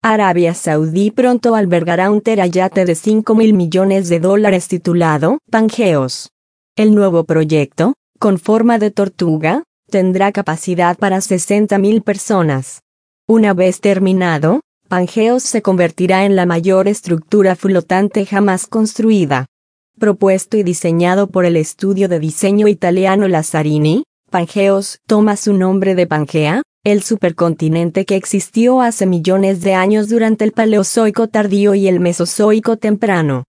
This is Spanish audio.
Arabia Saudí pronto albergará un terayate de $5.000 millones titulado Pangeos. El nuevo proyecto, con forma de tortuga, tendrá capacidad para 60.000 personas. Una vez terminado, Pangeos se convertirá en la mayor estructura flotante jamás construida. Propuesto y diseñado por el estudio de diseño italiano Lazzarini, Pangeos toma su nombre de Pangea, el supercontinente que existió hace millones de años durante el Paleozoico tardío y el Mesozoico temprano.